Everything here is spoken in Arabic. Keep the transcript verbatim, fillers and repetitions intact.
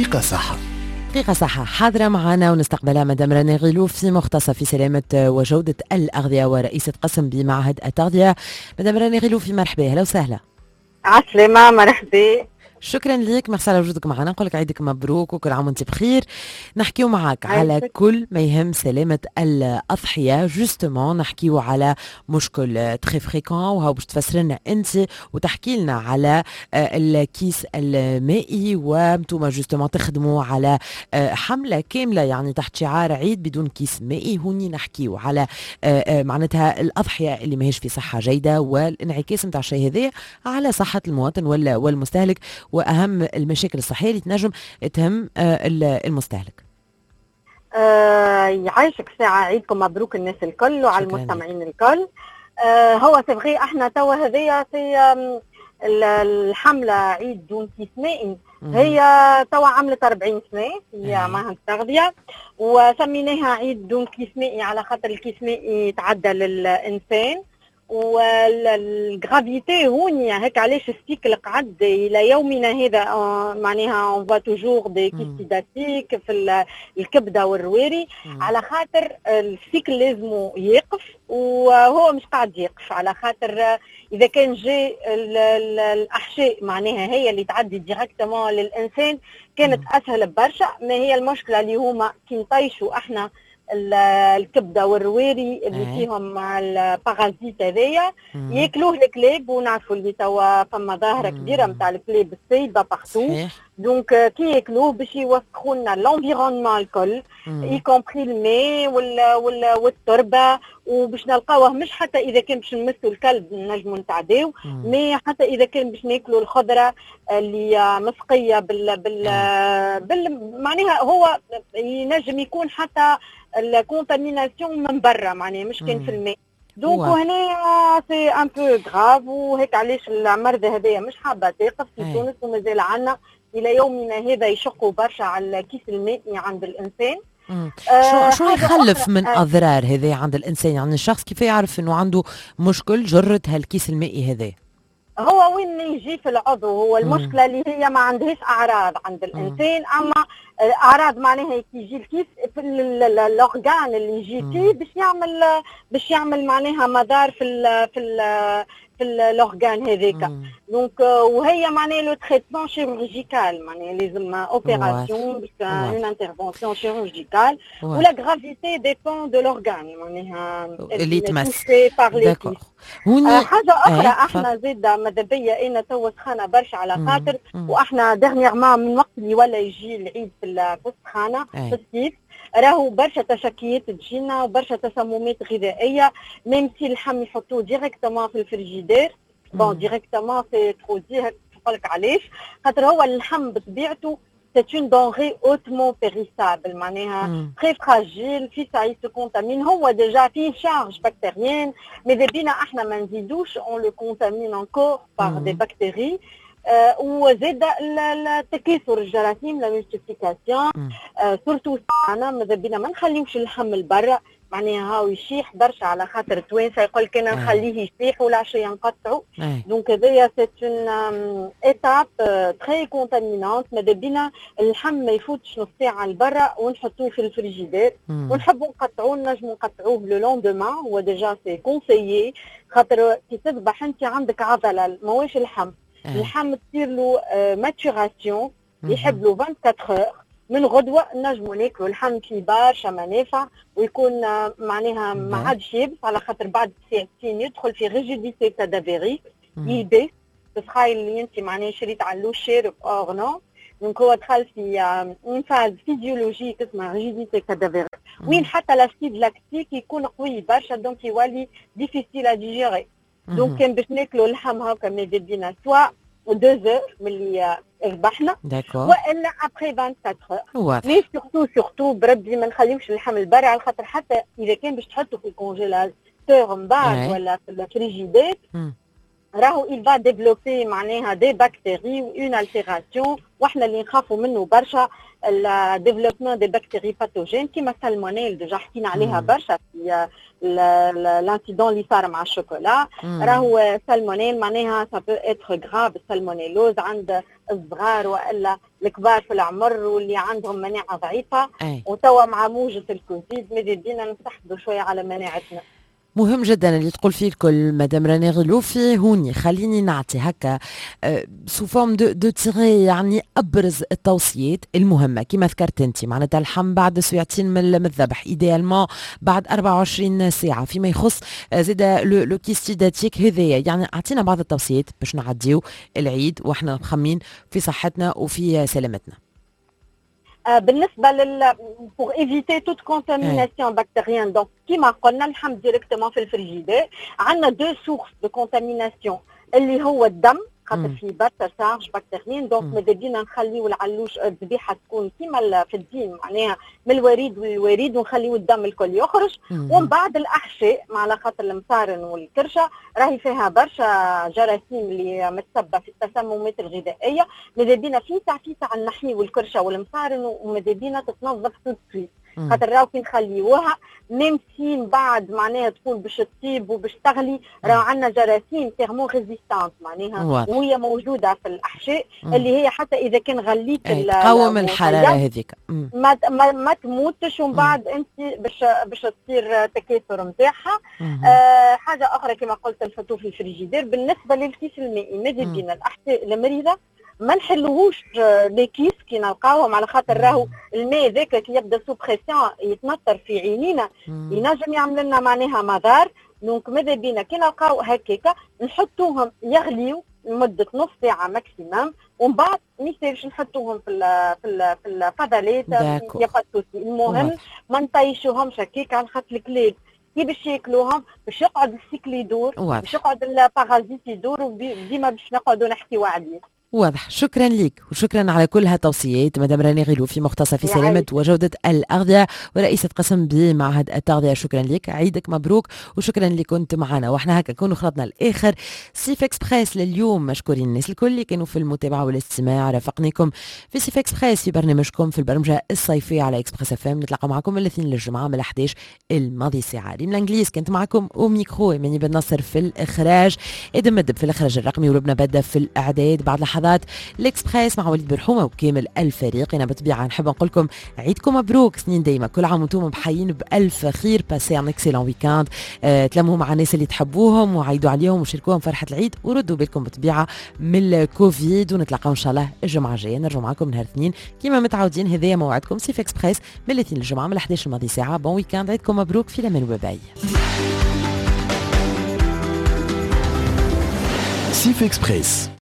دقيقة صحة. دقيقة صحة حاضرة معنا ونستقبلها مدام راني غيلوف في مختصة في سلامة وجودة الأغذية ورئيسة قسم بمعهد التغذية. مدام راني غيلوف مرحبا، أهلا وسهلا. عسلامة، مرحبا. شكرا ليك، ميرسي على وجودك معنا، نقول لك عيدك مبروك وكل عام وانت بخير. نحكيو معك على عايزك. كل ما يهم سلامة الأضحية. جوستومون نحكيو على مشكل تخي فريكون، وهو باش تفسر لنا انت وتحكي لنا على الكيس المائي، وانتم جوستومون تخدموا على حملة كاملة يعني تحت شعار عيد بدون كيس مائي. هوني نحكيو على معناتها الأضحية اللي ماهيش في صحة جيدة، والانعكاس نتاع الشيء هذا على صحة المواطن ولا والمستهلك، واهم المشاكل الصحيه اللي تنجم تهم المستهلك. آه يعيشك ساعه، عيدكم مبروك الناس الكل وعلى المستمعين الكل. آه هو سبغي احنا توا هذيا في الحمله عيد دون كيس مائي، هي توا عملت أربعين سنه في معهد التغذيه، وسميناها عيد دون كيس مائي على خاطر الكيس مائي يتعدى للانسان. والغرافيتي هوني هيك علاش السيكل قعد الى يومنا هذا. معناها اون فا توجور دي كيستيداتيك في الكبده والرواري، على خاطر السيكل لازم يقف، وهو مش قاعد يقف على خاطر اذا كان جاي الاحشاء معناها هي اللي تعدي ديريكتومون للانسان كانت اسهل برشا. ما هي المشكله اللي هما كي نطيشوا احنا الكبده والرواري اللي فيهم البارازيت هذايا ياكلوه الكلاب، ونعرفوا اللي توا فما ظاهره كبيره نتاع الكلاب السايبه بارتو. دونك كي ياكلوه باش يوسخوا لنا لونفيرونمون الكل، اي كومبري الماء والتربه، وباش نلقاوه مش حتى اذا كان باش نمسوا الكلب نجموا نتعداو، مي حتى اذا كان باش ناكلوا الخضره اللي مسقيه بال بال, بال معناها هو ينجم يكون حتى الكونتاميناسيون من برا، معناها مش كان في الماء. دونك هنا سي ان بو غراف، وهيك علاش المرضى هذايا مش حابه تقف في تونس، ومازال عندنا الى يومنا هذا يشقوا برشا على الكيس المائي عند الانسان. آه شو شو يخلف من آه اضرار هذا عند الانسان؟ يعني الشخص كيف يعرف انه عنده مشكل جرة هالكيس المائي هذا؟ هو وين يجي في العضو، هو المشكله اللي هي ما عندهاش اعراض عند الانسان، اما اعراض معناها كي يجي الكيس في الاورغان اللي يجي فيه باش يعمل باش يعمل معناها مضار في ال في ال في الاورغان هذاك. دونك وهي معناها لو تريتمون شيروجيكال، معناها لازم اوبيراسيون باش اون انترفونسيون شيروجيكال، ولا غرافيتي ديبون دو الاورغان معناها اللي تمس. داكور. آه حاجه اخرى احنا زيد ماذا بيا انا تو سخانه برشا على خاطر، واحنا ديرنييرمون من وقت اللي ولا يجي العيد في السخانه في الصيف راهو برشا تشكيات تجينا وبرشا تسممات غذائيه، ميم سي اللحم يحطوه ديريكتومون في الفريجيدير. بون ديريكتومون سي ترو دي نقولك علاش، خاطر هو اللحم بطبيعته c'est une denrée hautement périssable، معناها très fragile، في ساعات se contamine، هو ديجا فيه شارج بكتيريان، ماذا بينا احنا ما نزيدوش on le contamine encore par des bactéries. آه وزاد التكاثر الجراثيم لا ميلتيبليكاسيون، آه سورتو انا ماذا بينا ما نخليوش اللحم لبرا، معناها هاو يشيح برشا على خاطر التوانسه يقول لك انا نخليه يشيح ولا شيء نقطعه. دونك هذايا سي اون ايتاب تري كونتامينونت. ماذا بينا اللحم ما يفوتش نص ساعه لبرا ونحطوه في الفريجيدير، ونحبوا نقطعوه نجموا نقطعوه لو لوندومان، هو ديجا سي كونسيي، خاطر كي تذبح انت عندك عضله ماهوش اللحم، اللحم تصير له ماتوراسيون يحب له أربعة وعشرين اور، من غدوه نجموا ناكلوا اللحم في برشا منافع، ويكون معناها ما عادش يبس على خاطر بعد ساعتين يدخل في ريجيديتي كادافيريك يبس. تخيل اللي انت معناها شريت علو شير اور نو، دونك هو دخل في اون فاز فيزيولوجيك اسمها ريجيديتي كادافيريك، وين حتى الاسيد لاكتيك يكون قوي برشا، دونك يولي ديفيسيل ا ديجيري. دونك كان باش ناكلوا اللحم هكا ماذا بينا سوا دو زور ملي ذبحنا، والا ابخي أربعة وعشرين اور. مي سورتو سورتو بربي ما نخليوش اللحم البارع، على خاطر حتى اذا كان باش تحطه في الكونجيلاتور من بعد ولا في الفريجيدير راهو il va développer معناها دي بكتيري و اون التيراسيون، واحنا اللي نخافوا منه برشا الديفلوبمون دي بكتيري باثوجين كيما السالمونيل، ديجا حكينا عليها برشا في الانسيدون اللي صار مع الشوكولا. راهو سالمونيل معناها سا بو اتر غراف. السالمونيلوز عند الصغار والا الكبار في العمر واللي عندهم مناعه ضعيفه. وتوا مع موجه الكوفيد ماذا بينا نستحفظوا شويه على مناعتنا. مهم جدا اللي تقول فيه الكل مدام راني غلوفي. هوني خليني نعطي هكا سو فورم دو دو تيغي يعني ابرز التوصيات المهمه كما ذكرت انت، معناتها اللحم بعد ساعتين من الذبح، ايديالمون بعد أربعة وعشرين ساعه. فيما يخص زيد لو كيستيداتيك هذايا، يعني اعطينا بعض التوصيات باش نعديو العيد واحنا مخمين في صحتنا وفي سلامتنا. بالنسبه لل pour éviter toute contamination bactérienne donc كيما قلنا اللحم ديريكتومون في الفريجيدير. عندنا دو سورس دو كونتاميناسيون اللي هو الدم خاطر فيه برشا شارج بكتيريين. دونك ماذا بينا نخليو العلوش الذبيحه تكون كيما في الدين معناها من الوريد والوريد ونخليو الدم الكل يخرج. ومن بعد الاحشاء على خاطر المصارن والكرشه راهي فيها برشا جراثيم اللي متسبه في التسممات الغذائيه. ماذا بينا فيسع فيسع نحيو الكرشه والمصارن وماذا بينا تتنظف توت خاطر راهو كي نخليوها ميم سين بعد معناها تكون باش تطيب وباش تغلي راهو عندنا جراثيم تيرمو ريزيستانت معناها وهي موجوده في الاحشاء اللي هي حتى اذا كان غليت تقاوم الحراره هذيك ما ما, ما تموتش ومن بعد انت باش باش تصير تكاثر نتاعها. آه حاجه اخرى كما قلت نحطوه في الفريجيدير. بالنسبه للكيس المائي ماذا بينا الاحشاء المريضه ما نحلوهوش لي كيس كي نلقاوهم على خاطر راهو الماء ذاك كي يبدا سو بريسيون يتنطر في عينينا ينجم يعمل لنا معناها مضار. دونك ماذا بينا كي نلقاو هكاكا نحطوهم يغليو لمده نص ساعه ماكسيموم ومن بعد ما يصيرش نحطوهم في ال في ال في الفضلات يا باتوسي. المهم ما نطيشوهمش هكاك على خاطر الكلاب كي باش ياكلوهم باش يقعد السيكل يدور باش يقعد البارازيت يدور وديما باش نقعدوا نحكيوا عليه. واضح. شكرا لك وشكرا على كل هالتوصيات مدام راني غلوفي مختصة في سلامة وجودة الأغذية ورئيسة قسم بمعهد التغذية. شكرا لك، عيدك مبروك وشكرا اللي كنت معنا. واحنا هكا كونوا خلطنا الآخر سيف اكسبريس لليوم. مشكورين الناس الكل اللي كانوا في المتابعة والاستماع. رافقنيكم في سيف اكسبريس في برنامجكم في البرمجة الصيفية على اكسبريس اف ام. نتلاقوا معكم من الاثنين للجمعة من احد عشر الماضي ساعة. ريم الانجليز كنت معكم وميكرو ماني بن نصر في الإخراج، إدم مدب في الإخراج الرقمي ولبنى بدة في الإعداد. بعد لحظات الاكسبريس مع وليد برحومه وكامل الفريق. انا بطبيعه نحب نقول لكم عيدكم مبروك سنين دايما، كل عام وانتم بحيين بالف خير. باسي ان اكسيلون ويكاند، أه تلموا مع الناس اللي تحبوهم وعيدوا عليهم وشاركوهم فرحه العيد وردوا بالكم بطبيعه من الكوفيد. ونتلاقاو ان شاء الله الجمعه الجايه نرجعوا معكم نهار الاثنين كيما متعودين. هذايا موعدكم سيف اكسبريس من الاثنين للجمعه من احد عشر الماضي ساعه. بون ويكاند، عيدكم مبروك في الامان وباي. سيف اكسبريس.